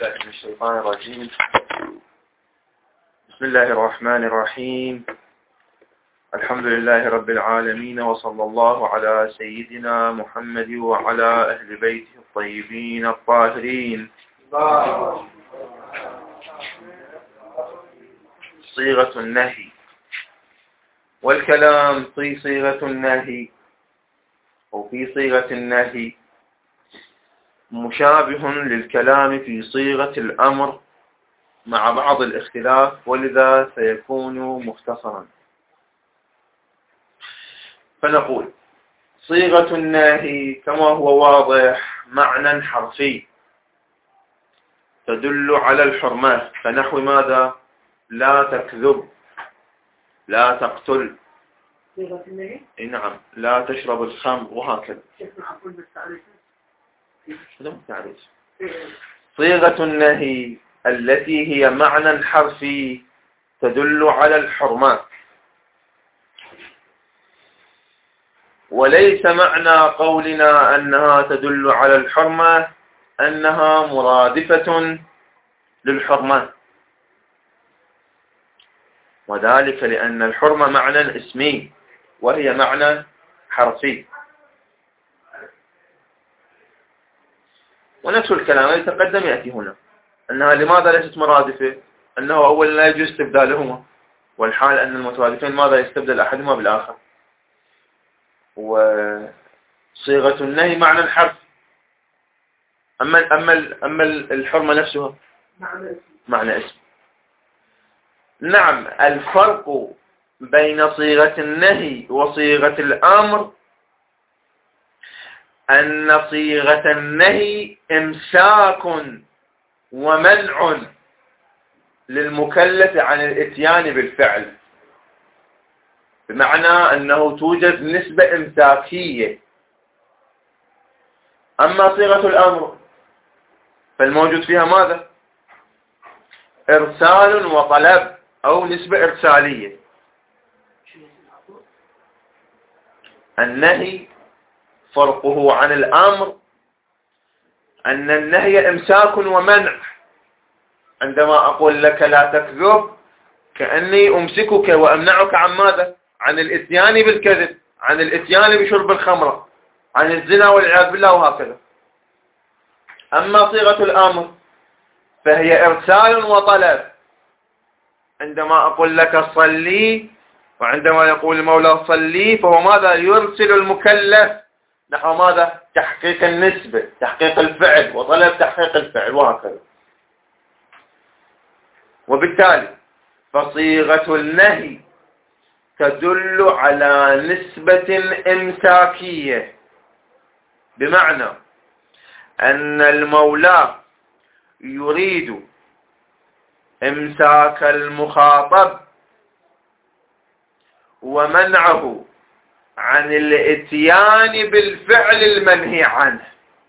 بالله من الشيطان الرجيم. بسم الله الرحمن الرحيم. الحمد لله رب العالمين، وصلى الله على سيدنا محمد وعلى أهل بيته الطيبين الطاهرين. صيغة النهي، والكلام في صيغة النهي أو في صيغة النهي مشابه للكلام في صيغة الأمر مع بعض الاختلاف، ولذا سيكون مختصرا. فنقول صيغة النهي كما هو واضح معنى حرفي تدل على الحرمات، فنحو ماذا؟ لا تكذب، لا تقتل، صيغة النهي؟ نعم، لا تشرب الخمر، وهكذا. صيغة النهي التي هي معنى حرفي تدل على الحرمات، وليس معنى قولنا أنها تدل على الحرمة أنها مرادفة للحرمة، وذلك لأن الحرمة معنى اسمي وهي معنى حرفي. ونفس الكلام يتقدم يأتي هنا أنها لماذا ليست مرادفة؟ أنه أولا لا يجوز استبدالهما، والحال أن المترادفين ماذا يستبدل أحدهما بالآخر. وصيغة النهي معنى الحرف، أما الحرمة نفسها معنى اسم. نعم، الفرق بين صيغة النهي وصيغة الأمر أن صيغة النهي إمساك ومنع للمكلف عن الإتيان بالفعل، بمعنى أنه توجد نسبة إمساكية. أما صيغة الأمر فالموجود فيها ماذا؟ إرسال وطلب أو نسبة إرسالية. النهي فرقه عن الأمر أن النهي إمساك ومنع. عندما أقول لك لا تكذب كأني أمسكك وأمنعك عن ماذا؟ عن الإتيان بالكذب، عن الإتيان بشرب الخمرة، عن الزنا والعياذ بالله، وهكذا. أما صيغة الأمر فهي إرسال وطلب. عندما أقول لك صلي، وعندما يقول المولى صلي، فهو ماذا؟ يرسل المكلف نحو ماذا؟ تحقيق النسبة، تحقيق الفعل، وطلب تحقيق الفعل، وهكذا. وبالتالي فصيغة النهي تدل على نسبة إمساكية، بمعنى أن المولى يريد إمساك المخاطب ومنعه عن الاتيان بالفعل المنهي عنه.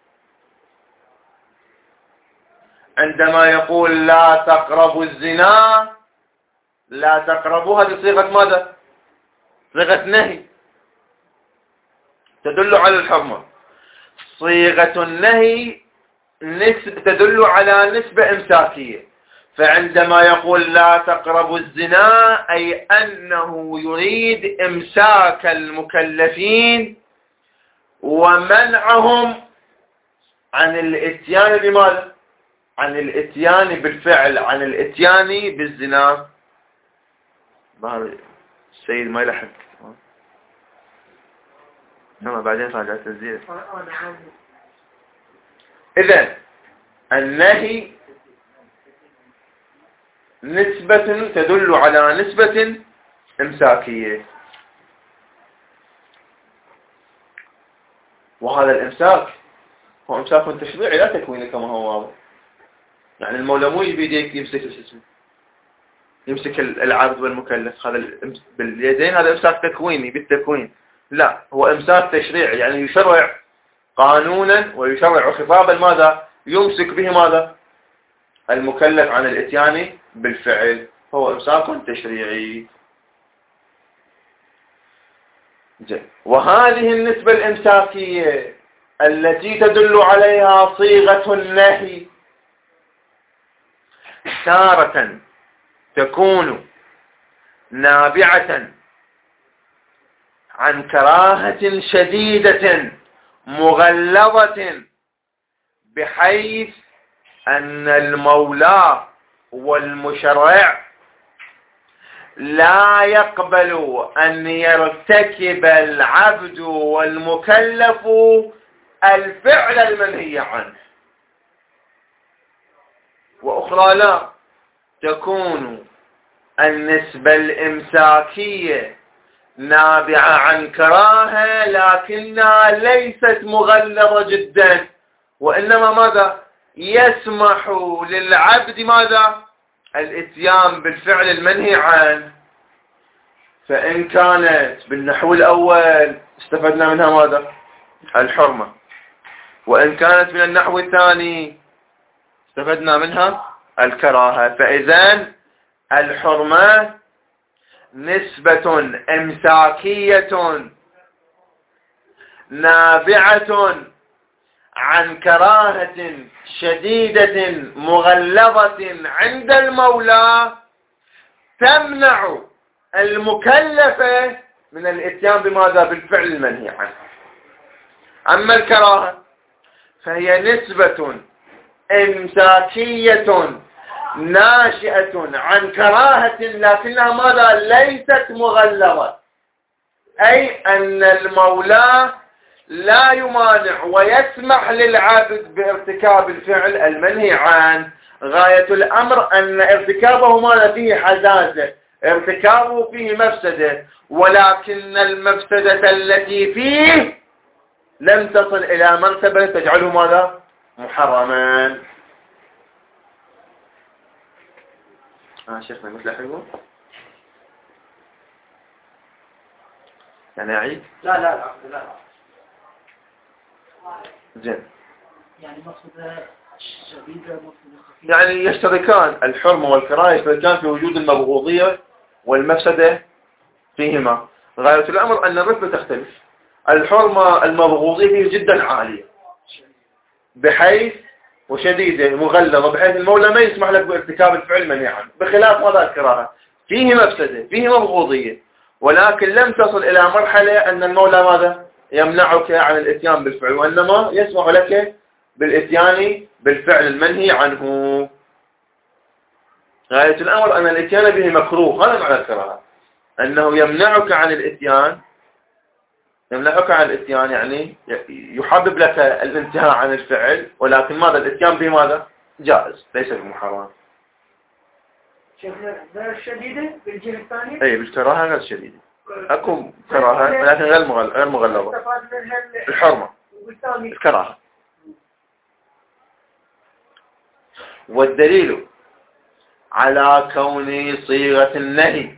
عندما يقول لا تقربوا الزنا، لا تقربوها بصيغة ماذا؟ صيغة نهي تدل على الحرمة. صيغة النهي تدل على نسبة إمساكية، فعندما يقول لا تقربوا الزنا أي أنه يريد إمساك المكلفين ومنعهم عن الاتيان بماذا؟ عن الاتيان بالفعل، عن الاتيان بالزنا. السيد ما يلحق، نعم بعدين راجع تسجيل. إذن النهي نسبة تدل على نسبة إمساكية، وهذا الإمساك هو إمساك تشريعي لا تكويني كما هو واضح. يعني المولى مو بيديك يمسك الاسم، يمسك العبد والمكلف، هذا باليدين، هذا إمساك تكويني بالتكوين. لا، هو إمساك تشريعي، يعني يشرع قانونا ويشرع خطابا ماذا؟ يمسك به ماذا؟ المكلف عن الاتيان بالفعل، هو إمساك تشريعي. وهذه النسبة الإمساكية التي تدل عليها صيغة النهي تارة تكون نابعة عن كراهة شديدة مغلظة بحيث أن المولى والمشرع لا يقبل أن يرتكب العبد والمكلف الفعل المنهي عنه، وأخرى لا تكون النسبة الإمساكية نابعة عن كراهة لكنها ليست مغلظة جدا، وإنما ماذا؟ يسمح للعبد ماذا؟ الاتيان بالفعل المنهي عنه. فإن كانت بالنحو الأول استفدنا منها ماذا؟ الحرمة، وإن كانت من النحو الثاني استفدنا منها الكراهة. فإذن الحرمة نسبة إمساكية نابعة عن كراهة شديدة مغلظة عند المولى تمنع المكلف من الاتيان بماذا؟ بالفعل المنهي عنه. أما الكراهة فهي نسبة إمساكية ناشئة عن كراهة لكنها ماذا؟ ليست مغلظة، أي أن المولى لا يمانع ويسمح للعبد بارتكاب الفعل المنهي عنه. غاية الأمر أن ارتكابه ماذا؟ فيه حزازة، ارتكابه فيه مفسدة، ولكن المفسدة التي فيه لم تصل إلى مرتبة تجعله ماذا؟ محرما. شيخنا مثل حلوة يعني أعيد؟ لا زين. يعني مقصود شديدة مقصود خفيفة، يعني يشتركان الحرمة والكراهة، يشتركان في وجود المبغوضية والمفسدة فيهما. غاية الأمر أن الرتبة تختلف. الحرمة المبغوضية فيه جدا عالية بحيث وشديدة مغلظة بحيث المولى ما يسمح لك بارتكاب الفعل المنهي عنه، بخلاف ماذا؟ الكراهة فيه مفسدة فيه مبغوضية، ولكن لم تصل إلى مرحلة أن المولى ماذا؟ يمنعك عن الاتيان بالفعل، وإنما يسمح لك بالاتيان بالفعل المنهي عنه. غاية الأمر أن الاتيان به مكروه، هذا معنى الكراهة، أنه يمنعك عن الاتيان. يمنعك عن الاتيان يعني يحبب لك الانتهاء عن الفعل، ولكن ماذا؟ الاتيان به ماذا؟ جائز ليس بمحرم. شيخنا غير الشديدة بالجهة الثانية؟ أي بالكراهة غير شديدة، أكو كراهة ولكن غير مغلظة. الحرمة الكراهة. والدليل على كون صيغة النهي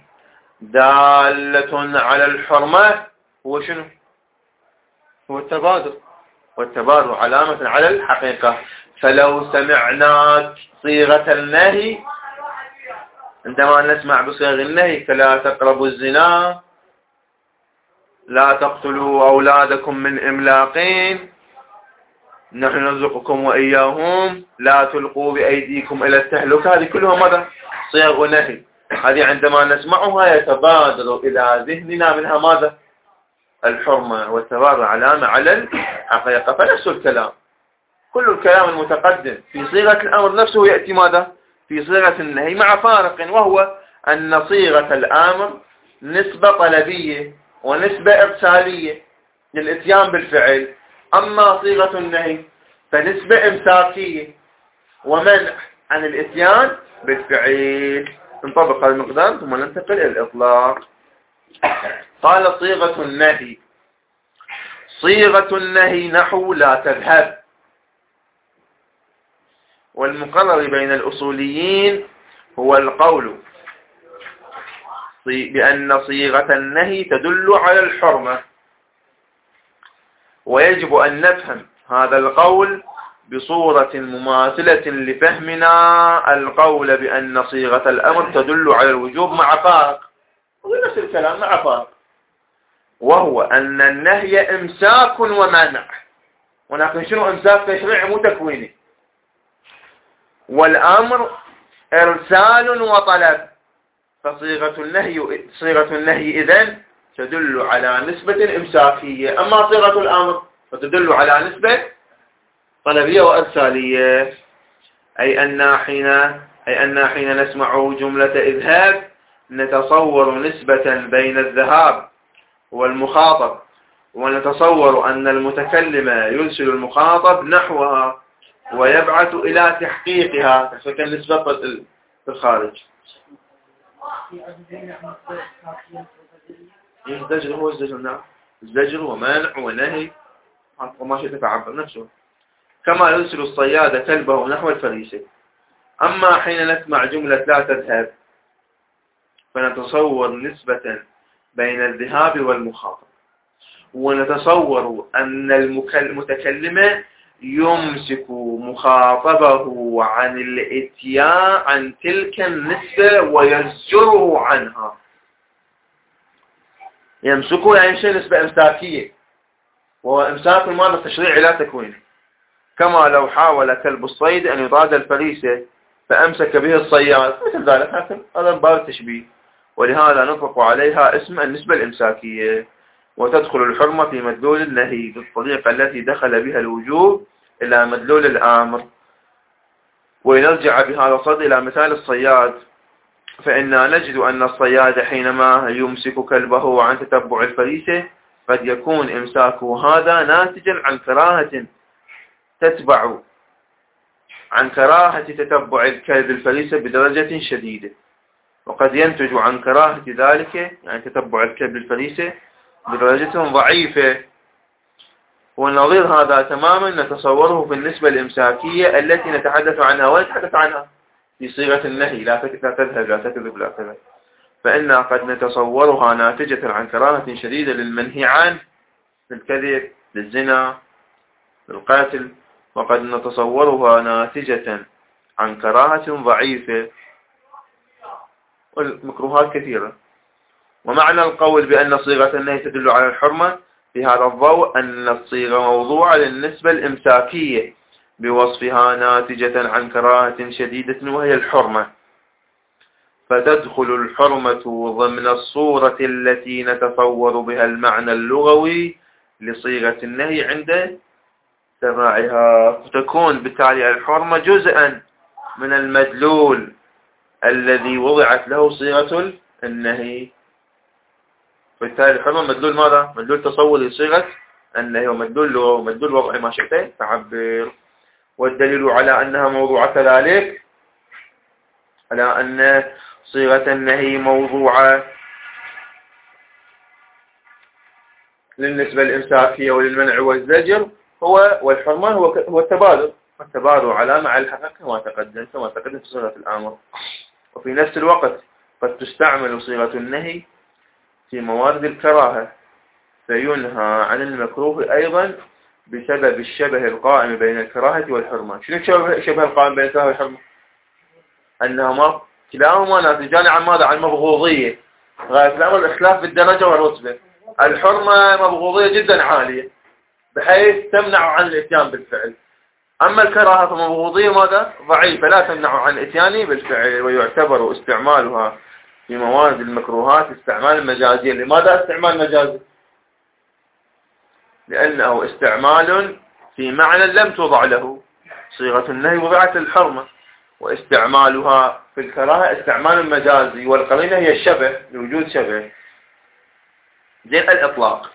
دالة على الحرمة هو شنو؟ هو التبادر، والتبادر علامة على الحقيقة. فلو سمعنا صيغة النهي عندما نسمع بصيغ النهي فلا تقربوا الزنا، لا تقتلوا أولادكم من إملاقين، نحن نرزقكم وإياهم، لا تلقوا بأيديكم إلى التهلكة، هذه كلها ماذا؟ صيغ ونهي. هذه عندما نسمعها يتبادر إلى ذهننا منها ماذا؟ الحرمة، والتبادر علامة على الحقيقة. فنفس الكلام، كل الكلام المتقدم في صيغة الأمر نفسه يأتي ماذا؟ في صيغة النهي، مع فارق، وهو أن صيغة الأمر نسبة طلبية ونسبة إرسالية للإتيان بالفعل، أما صيغة النهي فنسبة إمساكية ومنع عن الإتيان بالفعل. نطبق هذا المقدار ثم ننتقل إلى الإطلاق. قال صيغة النهي: صيغة النهي نحو لا تذهب. والمقرر بين الأصوليين هو القول بأن صيغة النهي تدل على الحرمة، ويجب أن نفهم هذا القول بصورة مماثلة لفهمنا القول بأن صيغة الأمر تدل على الوجوب مع فارق، ونفس الكلام مع فارق، وهو أن النهي إمساك ومنع، ولكن شنو إمساك تشريعي مو تكويني، والأمر إرسال وطلب. فصيغة النهي إذن تدل على نسبة إمساكية، أما صيغة الأمر فتدل على نسبة طلبية وإرسالية. أي أن حين نسمع جملة اذهب نتصور نسبة بين الذهاب والمخاطب، ونتصور أن المتكلم يرسل المخاطب نحوها ويبعث إلى تحقيقها، فكان نسبة في الخارج. الزجر هو الزجر، نعم، الزجر ومانع ونهي وما شئت تعبر نفسه، كما يرسل الصياد كلبه نحو الفريسة. أما حين نسمع جملة لا تذهب فنتصور نسبة بين الذهاب والمخاطب، ونتصور أن المتكلم يمسك مخاطبه عن الاتيان عن تلك النسبة ويزجره عنها. يمسكه يعني شيء نسبة إمساكية، وهو إمساك المعنى التشريعي لا تكويني، كما لو حاول كلب الصيد أن يضاد الفريسة فأمسك به الصياد مثل ذلك، هذا من باب التشبيه، ولهذا نطلق عليها اسم النسبة الإمساكية. وتدخل الحرمة في مدلول النهي بالطريقة التي دخل بها الوجوب إلى مدلول الأمر. ونرجع بهذا الصد إلى مثال الصياد، فإننا نجد أن الصياد حينما يمسك كلبه عن تتبع الفريسة قد يكون إمساكه هذا ناتجا عن كراهة تتبع الكلب الفريسة بدرجة شديدة، وقد ينتج عن كراهة ذلك يعني تتبع الكلب الفريسة بدرجة ضعيفة. والنظير هذا تماما نتصوره في النسبة الإمساكية التي نتحدث عنها ونتحدث عنها في صيغة النهي لا تذهب لا تكذب لا تذهب، فإننا قد نتصورها ناتجة عن كراهة شديدة للمنهي عنه، للكذب، للزنا، للقتل، وقد نتصورها ناتجة عن كراهة ضعيفة، والمكروهات كثيرة. ومعنى القول بأن صيغة النهي تدل على الحرمة في هذا الضوء أن الصيغة موضوعة للنسبة الإمساكية بوصفها ناتجة عن كراهة شديدة وهي الحرمة، فتدخل الحرمة ضمن الصورة التي نتصور بها المعنى اللغوي لصيغة النهي عند سماعها، فتكون بالتالي الحرمة جزءا من المدلول الذي وضعت له صيغة النهي. بالتالي الحرمة مدلول ماذا؟ مدلول تصوري صيغة النهي، ومدلول لغوي ومدلول وضعي ما شئت تعبر. والدليل على أنها موضوعة كذلك على أن صيغة النهي موضوعة للنسبة الإمساكية وللمنع والزجر والحرمان هو التبادر على مع الحقيقة كما تقدم في صيغة الأمر. وفي نفس الوقت قد تستعمل صيغة النهي في موارد الكراهة فينهى عن المكروه أيضا بسبب الشبه القائم بين الكراهة والحرمان. شنو الشبه القائم بين الكراهة والحرمان؟ أنهما كلاهما ناتجان عن ماذا؟ عن مبغوضية، غاية الأمر الاختلاف بالدرجة والرتبة. الحرمة مبغوضية جدا عالية بحيث تمنع عن الاتيان بالفعل، أما الكراهة فمبغوضية ماذا؟ ضعيفة لا تمنع عن الاتيان بالفعل. ويعتبر استعمالها في موارد المكروهات استعمال مجازي. لماذا استعمال مجازي؟ لأنه استعمال في معنى لم توضع له صيغة النهي، وضعت الحرمة، واستعمالها في الكراهة استعمال مجازي، والقرينة هي الشبه لوجود شبه زين الإطلاق.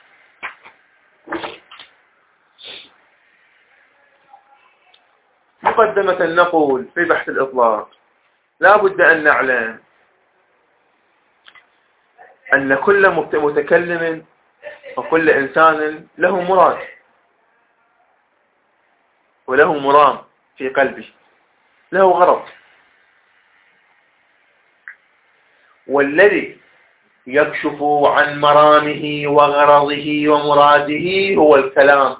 مقدمة نقول في بحث الإطلاق لا بد أن نعلم أن كل متكلم وكل إنسان له مراد وله مرام في قلبه، له غرض، والذي يكشف عن مرامه وغرضه ومراده هو الكلام.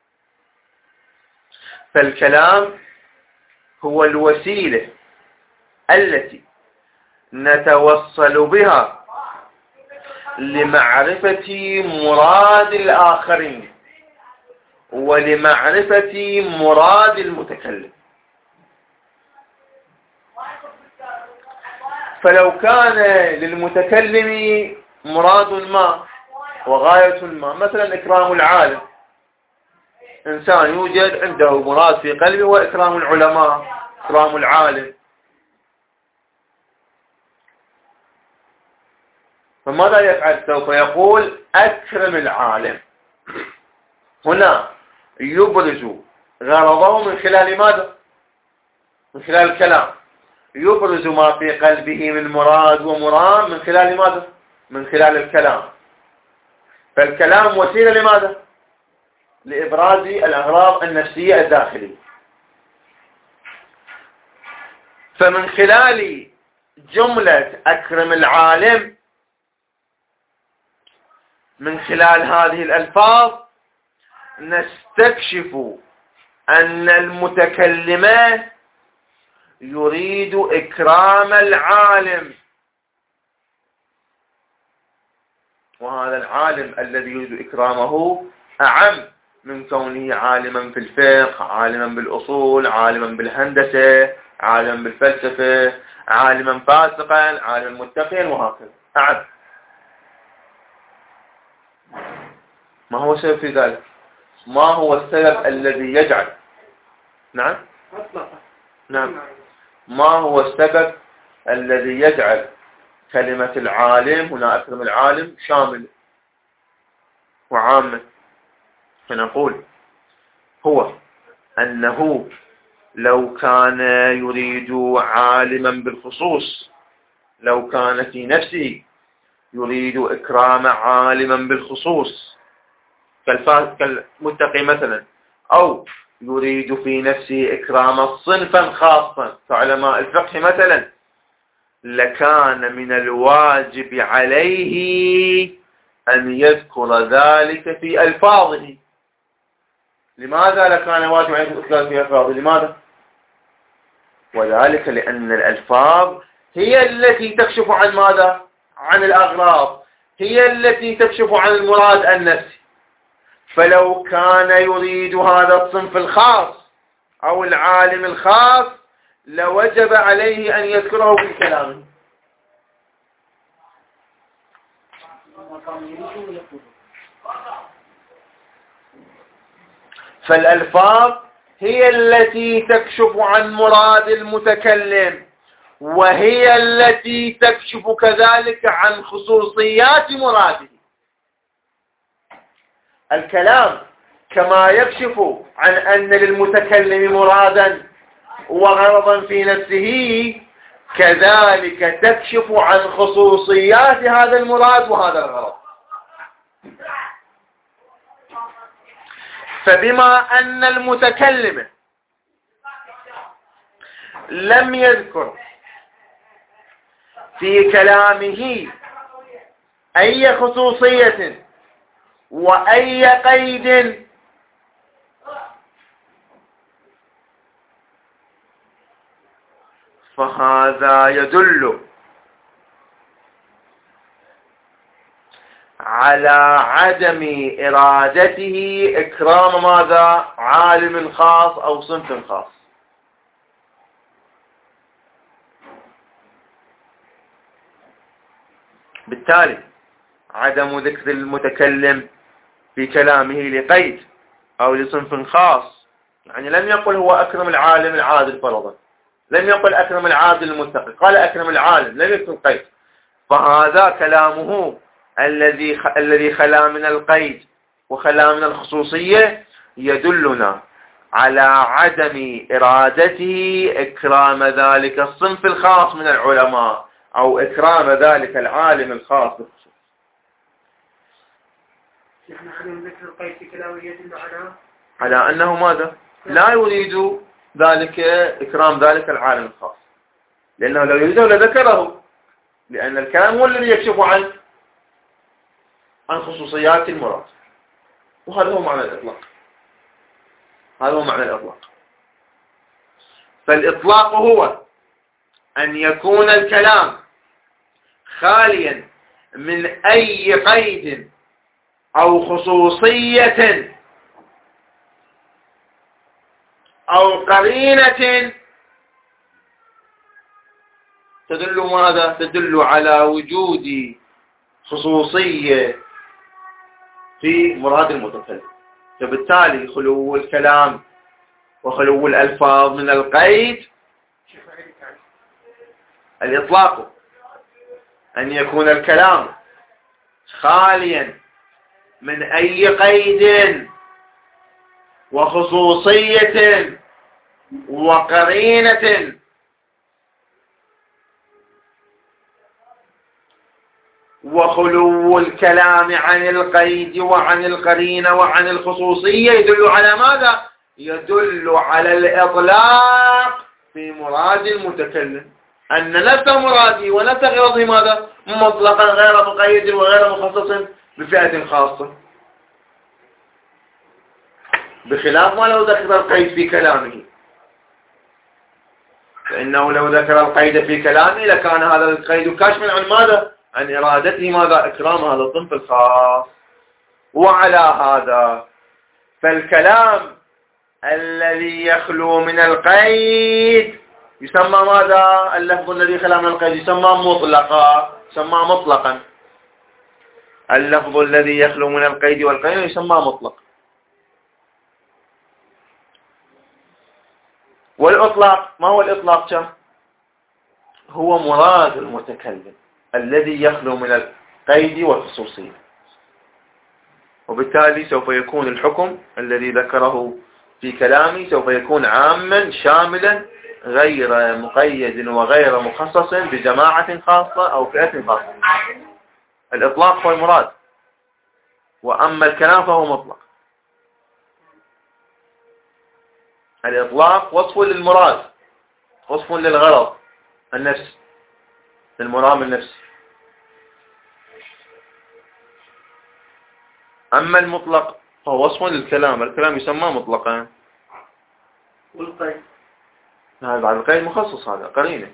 فالكلام هو الوسيلة التي نتوصل بها لمعرفة مراد الآخرين ولمعرفة مراد المتكلم. فلو كان للمتكلم مراد ما وغاية ما، مثلا إكرام العالم، إنسان يوجد عنده مراد في قلبه وإكرام العلماء، إكرام العالم، فماذا يفعل؟ سوف يقول أكرم العالم. هنا يبرز غرضه من خلال ماذا؟ من خلال الكلام، يبرز ما في قلبه من مراد ومرام من خلال ماذا؟ من خلال الكلام. فالكلام وسيلة لماذا؟ لإبراز الأغراض النفسية الداخلية. فمن خلال جملة أكرم العالم، من خلال هذه الألفاظ نستكشف أن المتكلم يريد إكرام العالم، وهذا العالم الذي يريد إكرامه أعم من كونه عالما في الفقه، عالما بالأصول، عالما بالهندسة، عالما بالفلسفة، عالما فاسقا، عالما متقيا، وهكذا أعم. ما هو السبب في ذلك؟ ما هو السبب الذي يجعل؟ نعم؟ نعم. ما هو السبب الذي يجعل كلمة العالم هنا أكرم العالم شامل وعامة؟ فنقول هو أنه لو كان يريد عالما بالخصوص، لو كان في نفسه يريد إكرام عالما بالخصوص كالمتقي مثلا، أو يريد في نفسه إكرام صنفا خاصا كعلماء الفقه مثلا، لكان من الواجب عليه أن يذكر ذلك في ألفاظه. لماذا لكان واجب عليه الإذكار في ألفاظه؟ لماذا؟ وذلك لأن الألفاظ هي التي تكشف عن ماذا؟ عن الأغراض، هي التي تكشف عن المراد النفسي. فلو كان يريد هذا الصنف الخاص أو العالم الخاص لوجب عليه أن يذكره في كلامه. فالألفاظ هي التي تكشف عن مراد المتكلم، وهي التي تكشف كذلك عن خصوصيات مراده. الكلام كما يكشف عن أن للمتكلم مرادا وغرضا في نفسه، كذلك تكشف عن خصوصيات هذا المراد وهذا الغرض. فبما أن المتكلم لم يذكر في كلامه أي خصوصية وأي قيد فهذا يدل على عدم إرادته إكرام ماذا؟ عالم خاص أو صنف خاص. بالتالي عدم ذكر المتكلم في كلامه لقيد أو لصنف خاص، يعني لم يقل هو أكرم العالم العادل فرضا، لم يقل أكرم العادل المتقي، قال أكرم العالم، لم يكن قيد. فهذا كلامه الذي خلا من القيد وخلا من الخصوصية يدلنا على عدم إرادته إكرام ذلك الصنف الخاص من العلماء أو إكرام ذلك العالم الخاص بالخصوص. نحن عدم ذكر القيد في كلامه يدل على أنه ماذا؟ لا يريد ذلك إكرام ذلك العالم الخاص، لأنه لو يريده لذكره، لأن الكلام هو الذي يكشف عن خصوصيات المراد. وهذا هو معنى الإطلاق، هذا هو معنى الإطلاق. فالإطلاق هو أن يكون الكلام خاليا من أي قيد أو خصوصية أو قرينة تدل ماذا؟ تدل على وجود خصوصية في مراد المتكلم. فبالتالي خلو الكلام وخلو الألفاظ من القيد الإطلاق، أن يكون الكلام خاليا من أي قيد وخصوصية وقرينة وخلو الكلام عن القيد وعن القرينة وعن الخصوصية يدل على ماذا؟ يدل على الإطلاق في مراد المتكلم، أن نفس مراده ونفس غرضه ماذا؟ مطلقا غير مقيد وغير مخصص بفئة خاصة، بخلاف ما لو ذكر القيد في كلامه، فإنه لو ذكر القيد في كلامه لكان هذا القيد كاشفا عن ماذا؟ عن إرادته ماذا؟ إكرام هذا الصنف الخاص. وعلى هذا فالكلام الذي يخلو من القيد يسمى ماذا؟ اللفظ الذي خلا من القيد يسمى مطلقا، يسمى مطلقا. اللفظ الذي يخلو من القيد والقرينة يسمى مطلق. والإطلاق ما هو الإطلاق؟ هو مراد المتكلم الذي يخلو من القيد والخصوصية، وبالتالي سوف يكون الحكم الذي ذكره في كلامي سوف يكون عاما شاملا غير مقيد وغير مخصص بجماعة خاصة أو فئة خاصة. الإطلاق هو المراد، وأما الكلام فهو مطلق. الإطلاق وصف للمراد، وصف للغرض النفس، للمرام النفسي. أما المطلق فهو وصف للكلام، الكلام يسمى مطلقا. والقيد هذا بعد القيد مخصص، هذا قرينة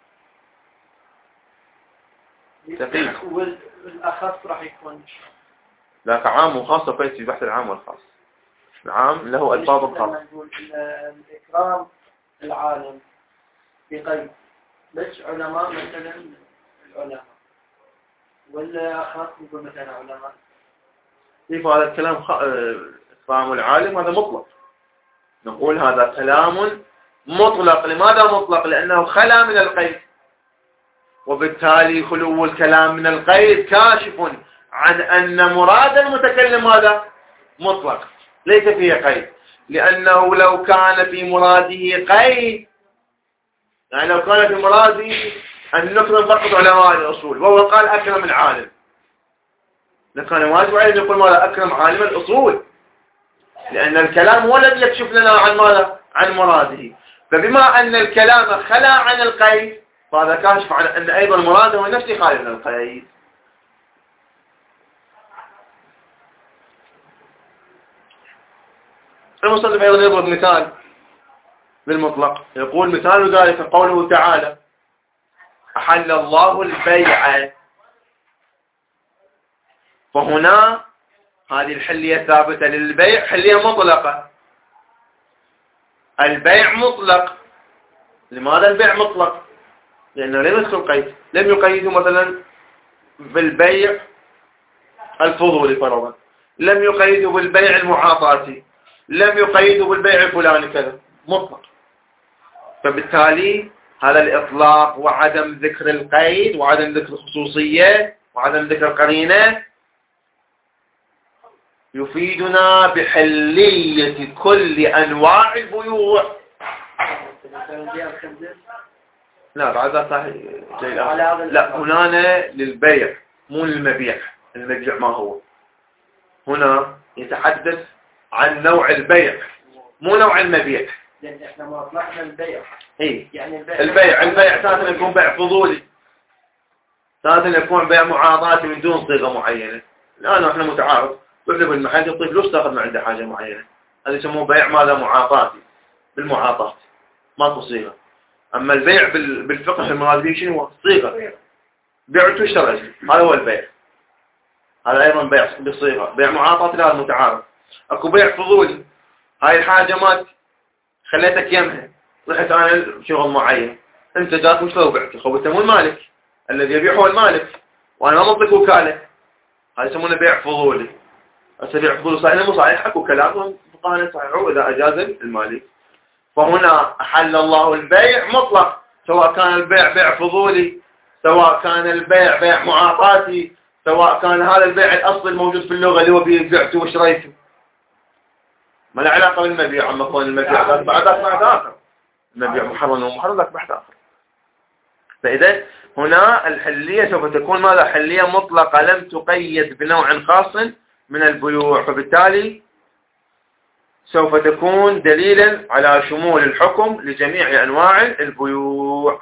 دقيق. والأخص راح يكون ذاك عام وخاص، وقيد في بحث العام والخاص. العام له ألفاظ خاصة. الإكرام العالم بقيد، بس علماء مثلا العلماء، ولا خاص نقول مثلا علماء. كيف هذا الكلام إكرام العالم هذا مطلق، نقول هذا كلام مطلق. لماذا مطلق؟ لأنه خلا من القيد، وبالتالي خلو الكلام من القيد كاشف عن أن مراد المتكلم هذا مطلق ليس فيه قيد. لأنه لو كان في مراده قيد، يعني لو كان في مراده أن نكرم فقط علماء الأصول وهو قال أكرم العالم، لكان واجب عليه يقول ماذا؟ أكرم عالم الأصول، لأن الكلام هو الذي يكشف لنا عن ماذا؟ عن مراده. فبما أن الكلام خلا عن القيد فهذا كاشف عن أن أيضا مراده نفسه خالي من القيد. المصنف أيضا يضرب مثال بالمطلق، يقول مثال ذلك قوله تعالى: أحل الله البيع. فهنا هذه الحلية ثابتة للبيع، حلية مطلقة. البيع مطلق. لماذا البيع مطلق؟ لأنه لم يدخل قيد، لم يقيده مثلا بالبيع الفضولي فرضا، لم يقيده بالبيع المعاطاتي، لم يقيده بالبيع الفلاني، كذا مطلق. فبالتالي هذا الإطلاق وعدم ذكر القيد وعدم ذكر الخصوصية وعدم ذكر القرينة يفيدنا بحلية كل أنواع البيوع. لا بعد لا، هنا للبيع مو للمبيع. المبيع ما هو؟ هنا يتحدث عن نوع البيع مو نوع المبيع. لأن احنا ما أطلقنا البيع. إيه؟ يعني البيع ساعة يكون بيع فضولي، ساعة يكون بيع معاطاتي من دون صيغة معينة. الآن احنا متعارف تحلب المحل يطيب فلوس تاخذ من عنده حاجة معينة، هذا يسموه بيع ماذا؟ معاطاتي، بالمعاطات ما تصيغة. أما البيع بالفقه المراد به شنو هو؟ صيغة، بعت واشتريت، هذا هو البيع. هذا أيضا بيع بالصيغة. بيع معاطات لا متعارف. أكو بيع فضولي، هاي الحاجة مات خليتك يمها، رحت أنا شغل معين، أنت جاك مشتري وبعته، خب أنت مو المالك، الذي يبيع هو المالك، وأنا ما منطق وكالة، هذا يسمونه بيع فضولي. هسه بيع فضولي صحيح مو صحيح، حكوا كلامهم فقهاء صحيحوا إذا أجاز المالك. فهنا أحل الله البيع مطلق، سواء كان البيع بيع فضولي، سواء كان البيع بيع معاطاتي، سواء كان هذا البيع الأصلي الموجود في اللغة اللي هو بعته وشريته، ما له علاقة بالمبيع. أما كون المبيع بعد آخر، المبيع محرم ومحرم ذاك بحث آخر. فإذا هنا الحلية سوف تكون ماذا؟ حلية مطلقة لم تقيد بنوع خاص من البيوع، فبالتالي سوف تكون دليلا على شمول الحكم لجميع أنواع البيوع.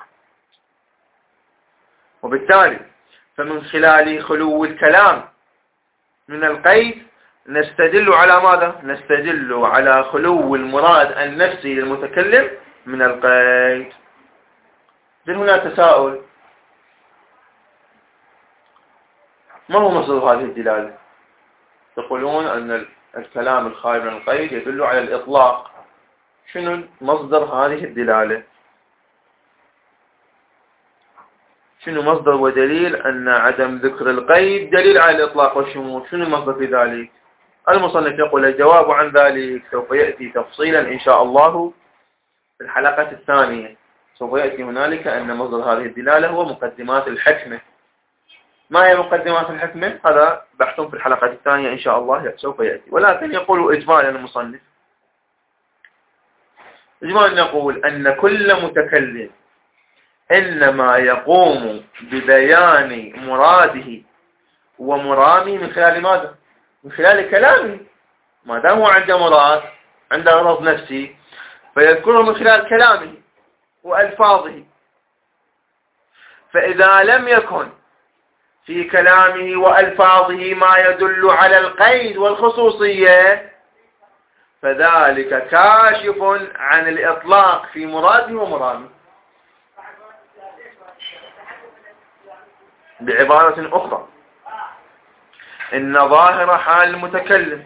وبالتالي فمن خلال خلو الكلام من القيد نستدل على ماذا؟ نستدل على خلو المراد النفسي للمتكلم من القيد. إذن هنا تساؤل، ما هو مصدر هذه الدلالة؟ تقولون أن الكلام الخارج من القيد يدل على الإطلاق. شنو مصدر هذه الدلالة؟ شنو مصدر ودليل أن عدم ذكر القيد دليل على الإطلاق والشمول؟ شنو المصدر في ذلك؟ المصنف يقول الجواب عن ذلك سوف يأتي تفصيلا إن شاء الله في الحلقة الثانية. سوف يأتي هنالك أن مصدر هذه الدلالة هو مقدمات الحكمة. ما هي مقدمات الحكمة؟ هذا بحث في الحلقة الثانية إن شاء الله سوف يأتي. ولكن يقول إجمالا المصنف، إجمالا يقول أن كل متكلم إنما يقوم ببيان مراده ومرامه من خلال ماذا؟ من خلال كلامه. ما دام هو عنده مراد، عنده غرض نفسي، فيذكره من خلال كلامه وألفاظه. فإذا لم يكن في كلامه وألفاظه ما يدل على القيد والخصوصية فذلك كاشف عن الإطلاق في مراده ومرامه. بعبارة أخرى، إن ظاهر حال المتكلم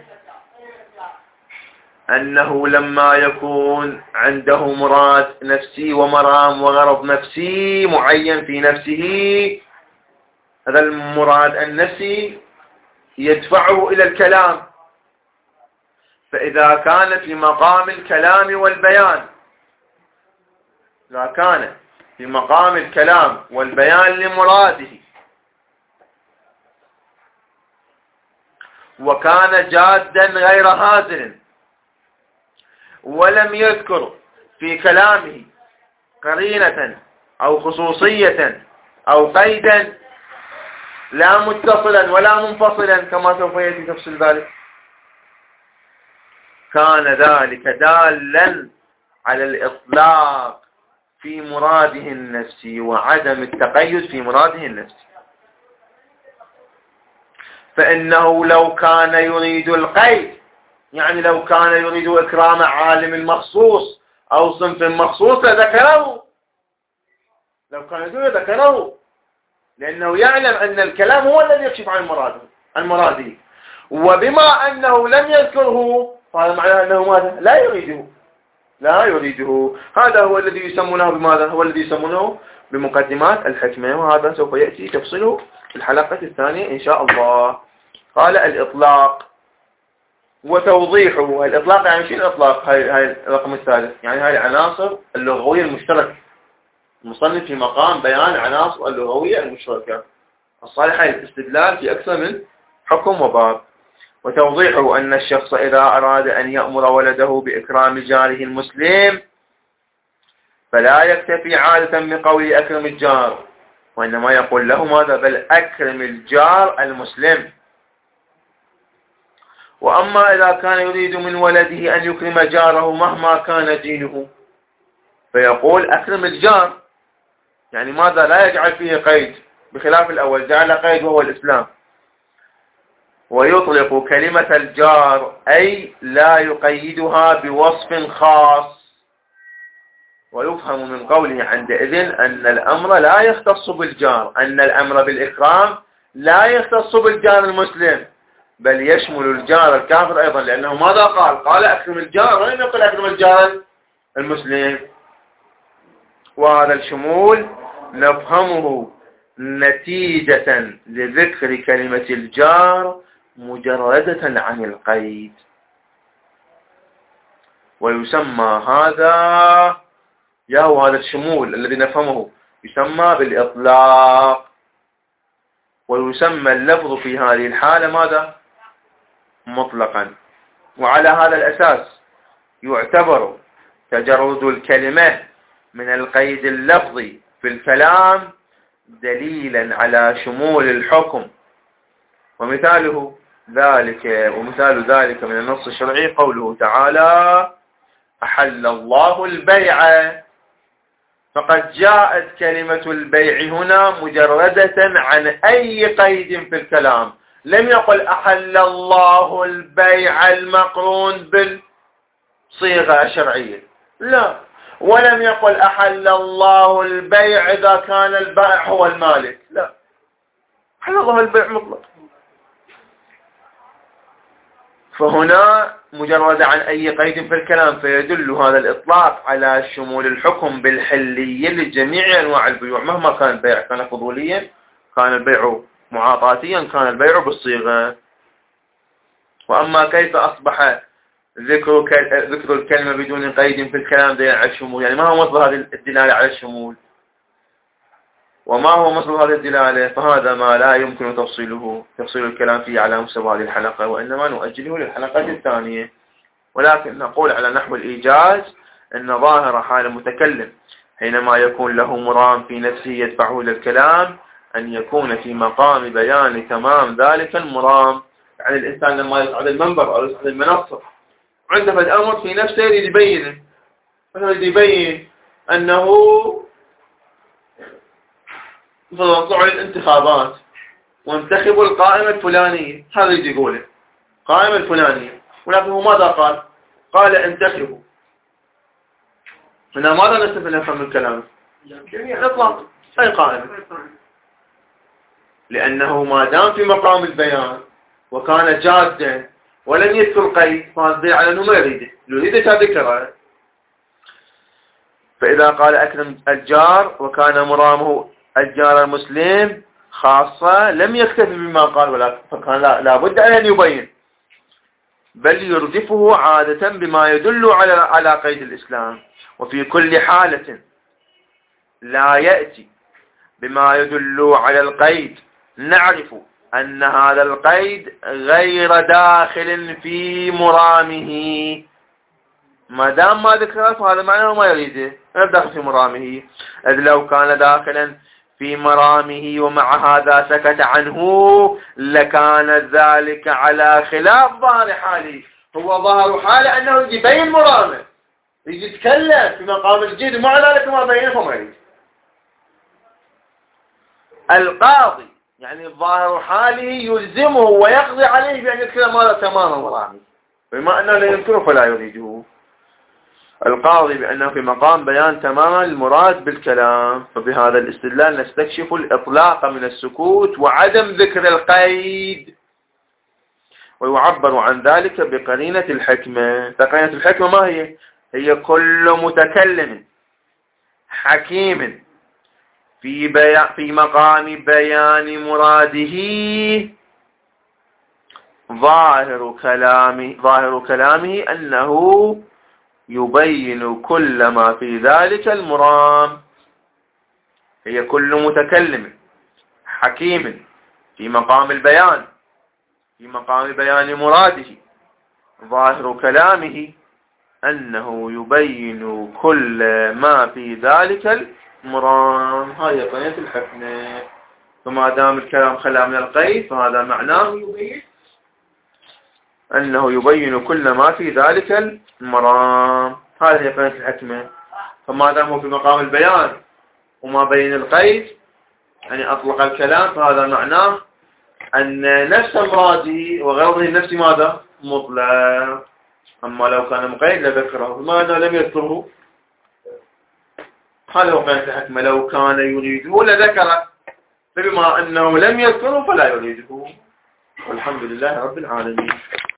أنه لما يكون عنده مراد نفسي ومرام وغرض نفسي معين في نفسه، هذا المراد النفسي يدفعه إلى الكلام. فإذا كان في مقام الكلام والبيان، إذا كان في مقام الكلام والبيان لمراده وكان جادا غير هازل ولم يذكر في كلامه قرينة أو خصوصية أو قيدا لا متصلا ولا منفصلا كما سوف يأتي تفصيل ذلك، كان ذلك دالا على الإطلاق في مراده النفسي وعدم التقيد في مراده النفسي. فإنه لو كان يريد القيد، يعني لو كان يريد إكرام عالم مخصوص أو صنف مخصوص لذكره، لو كان يريد ذكره، لأنه يعلم أن الكلام هو الذي يكشف عن مراده. وبما أنه لم يذكره فهذا معناه أنه ماذا؟ لا يريده. هذا هو الذي يسمونه بماذا؟ هو الذي يسمونه بمقدمات الحكمة، وهذا سوف يأتي تفصيله في الحلقة الثانية إن شاء الله. قال الإطلاق وتوضيحه. الإطلاق يعني شيء الإطلاق؟ هاي الرقم الثالث، يعني هاي العناصر اللغوية المشتركة. المصنف في مقام بيان عناصر اللغوية المشتركة الصالحة للاستدلال في أكثر من حكم وباب. وتوضيحه أن الشخص إذا أراد أن يأمر ولده بإكرام جاره المسلم فلا يكتفي عادة بقول أكرم الجار، وإنما يقول له ماذا؟ بل أكرم الجار المسلم. وأما إذا كان يريد من ولده أن يكرم جاره مهما كان دينه فيقول أكرم الجار، يعني ماذا؟ لا يجعل فيه قيد، بخلاف الأول جعل قيد وهو الإسلام. ويطلق كلمة الجار أي لا يقيدها بوصف خاص. ويفهم من قوله عندئذ أن الأمر لا يختص بالجار، أن الأمر بالإكرام لا يختص بالجار المسلم بل يشمل الجار الكافر أيضا، لأنه ماذا قال؟ قال أكرم الجار ولم يقل أكرم الجار المسلم. وهذا الشمول نفهمه نتيجة لذكر كلمة الجار مجردة عن القيد، ويسمى هذا هذا الشمول الذي نفهمه يسمى بالإطلاق، ويسمى اللفظ في هذه الحالة ماذا؟ مطلقا. وعلى هذا الأساس يعتبر تجرد الكلمة من القيد اللفظي في الكلام دليلا على شمول الحكم. ومثال ذلك من النص الشرعي قوله تعالى: أحل الله البيع، فقد جاءت كلمة البيع هنا مجردة عن أي قيد في الكلام. لم يقل أحل الله البيع المقرون بالصيغة الشرعية، لا، ولم يقل أحل الله البيع إذا كان البائع هو المالك، لا، أحل الله البيع مطلق. فهنا مجرد عن أي قيد في الكلام، فيدل هذا الإطلاق على شمول الحكم بالحلية لجميع أنواع البيوع مهما كان البيع، كان فضوليا، كان البيع معاطاتيا، كان البيع بالصيغة. وأما كيف أصبح ذكر الكلمة بدون قيد في الكلام دليل على الشمول، يعني ما هو مصدر هذه الدلالة على الشمول، وما هو مصدر هذه الدلالة، فهذا ما لا يمكن تفصيل الكلام فيه على مستوى هذه الحلقة، وإنما نؤجله للحلقة الثانية. ولكن نقول على نحو الإيجاز أن ظاهر حال المتكلم حينما يكون له مرام في نفسه يدفعه للكلام أن يكون في مقام بيان تمام ذلك المرام. يعني الإنسان لما يصعد المنبر أو يصعد المنصة عنده الأمر في نفسه يريد يبينه، مثلا يريد يبين أنه طلعوا الانتخابات وانتخبوا القائمة الفلانية، هذا يجي يقوله قائمة الفلانية، ولكنه ماذا قال؟ قال انتخبوا. هنا ماذا نستفيد نفهم الكلام؟ إطلاق أي قائمة، لأنه ما دام في مقام البيان وكان جادا ولم يذكر قيد، فهذا دليل على أنه ما يريده ذكره. فإذا قال أكرم الجار وكان مرامه الجار المسلم خاصة لم يكتفي بما قال، ولكن فكان لا بد أن يبين، بل يردفه عادة بما يدل على قيد الإسلام. وفي كل حالة لا يأتي بما يدل على القيد نعرف أن هذا القيد غير داخل في مرامه. ما دام ما ذكره فهذا معناه ما يريده، غير داخل في مرامه، إذ لو كان داخلا في مرامه ومع هذا سكت عنه لكان ذلك على خلاف ظاهر حاله. هو ظاهر حاله أنه يبين مرامه، يتكلم في مقام الجد، ومع ذلك ما بينه فما يريد. القاضي يعني ظاهر حاله يلزمه ويقضي عليه بأن يذكر ماذا تمام مرامه، بما أنه لا يذكره فلا يريده. القاضي بأنه في مقام بيان تماما المراد بالكلام، فبهذا الاستدلال نستكشف الإطلاق من السكوت وعدم ذكر القيد. ويعبر عن ذلك بقرينة الحكمة. قرينة الحكمة ما هي؟ هي كل متكلم حكيم في مقام بيان مراده ظاهر كلامه أنه يبين كل ما في ذلك المرام. هي كل متكلم حكيم في مقام البيان، في مقام بيان مراده ظاهر كلامه أنه يبين كل ما في ذلك المرام. هذه قرينة الحكمة. فما دام الكلام خلا من القيد فهذا معناه أنه يبين كل ما في ذلك المرام. هذه قرينة الحكمة. فما دام هو في مقام البيان وما بين القيد يعني أطلق الكلام، فهذا معناه أن نفس مراده وغيره نفس ماذا؟ مطلق. أما لو كان مقيد لذكره، لماذا لم يذكره؟ هذا هو قرينة الحكمة. لو كان يريده لذكره، فبما أنه لم يذكره فلا يريده. والحمد لله رب العالمين.